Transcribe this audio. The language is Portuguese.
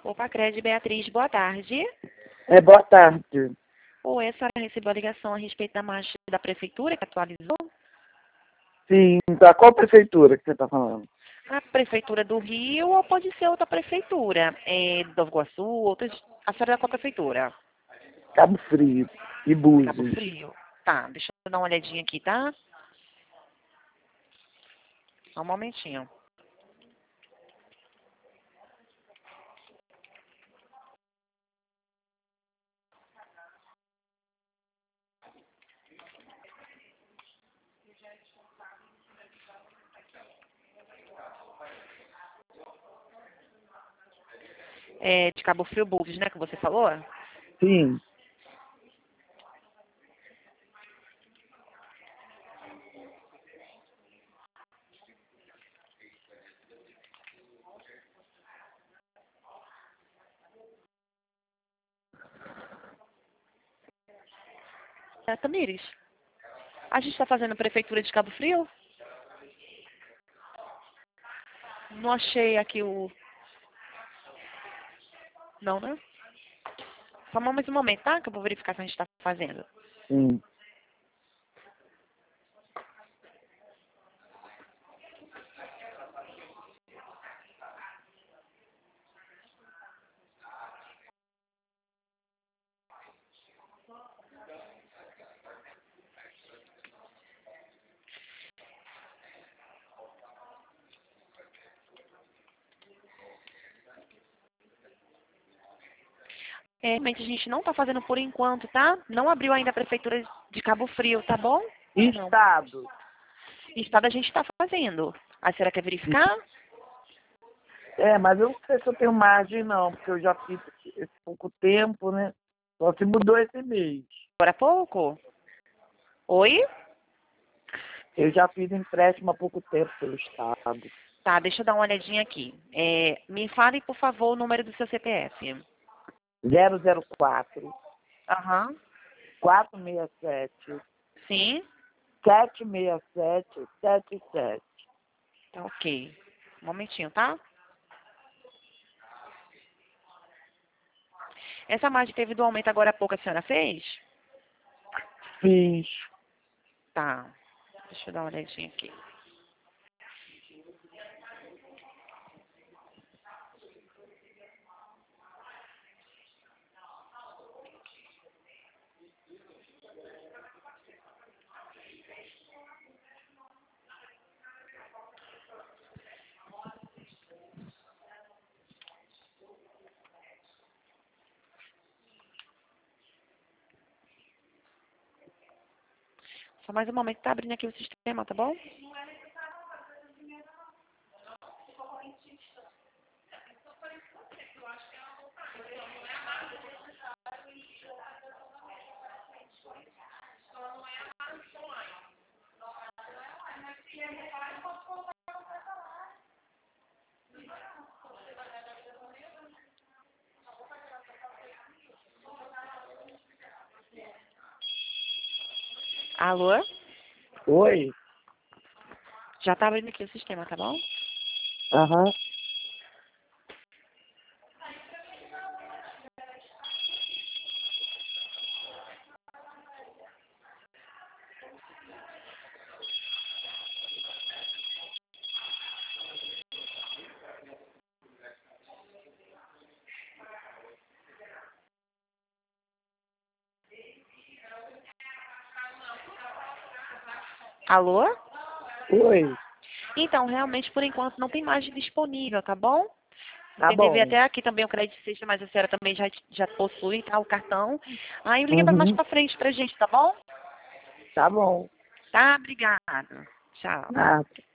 Opa, Cred Beatriz, boa tarde. Boa tarde. Oi, a senhora recebeu a ligação a respeito da marcha da prefeitura que atualizou? Sim, da qual prefeitura que você está falando? A prefeitura do Rio ou pode ser outra prefeitura? De Nova Iguaçu, outras... A senhora é da qual prefeitura? Cabo Frio e Cabo Búzios. Frio. Tá, deixa eu dar uma olhadinha aqui, tá? Só um momentinho. De Cabo Frio, Búzios, né, que você falou? Sim. Tamires, a gente está fazendo prefeitura de Cabo Frio? Não achei aqui o... Não, né? Só mais um momento, tá? Que eu vou verificar se a gente está fazendo. Sim. Realmente a gente não está fazendo por enquanto, tá? Não abriu ainda a prefeitura de Cabo Frio, tá bom? Não. Estado. Estado a gente está fazendo. A senhora quer verificar? Mas eu não sei se eu tenho margem não, porque eu já fiz esse pouco tempo, né? Só se mudou esse mês. Agora há pouco? Oi? Eu já fiz empréstimo há pouco tempo pelo Estado. Tá, deixa eu dar uma olhadinha aqui. Me fale, por favor, o número do seu CPF. 004 Aham. 467 Sim? 767 77. Tá ok. Um momentinho, tá? Essa margem teve do aumento agora há pouco, a senhora fez? Fiz. Tá. Deixa eu dar uma olhadinha aqui. Só mais um momento, tá abrindo aqui o sistema, tá bom? Alô? Oi? Já tá abrindo aqui o sistema, tá bom? Aham. Alô? Oi? Então, realmente, por enquanto, não tem margem disponível, tá bom? Eu Tá tentei ver bom. até aqui também o crédito sexta, mas a senhora também já possui, tá? O cartão. Aí liga mais Uhum. pra frente pra gente, tá bom? Tá bom. Tá? Obrigada. Tchau. Ah,